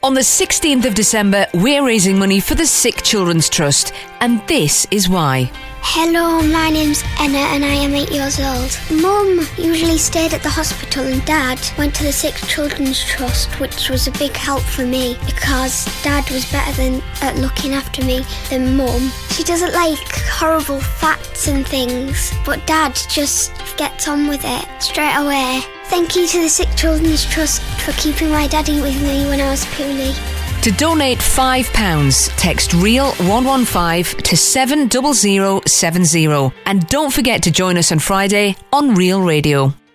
On the 16th of December, we're raising money for the Sick Children's Trust, and this is why. Hello, my name's Anna and I am 8 years old. Mum usually stayed at the hospital and Dad went to the Sick Children's Trust, which was a big help for me because Dad was better at looking after me than Mum. She doesn't like horrible facts and things, but Dad just gets on with it straight away. Thank you to the Sick Children's Trust for keeping my daddy with me when I was poorly. To donate £5, text REAL115 to 70070. And don't forget to join us on Friday on Real Radio.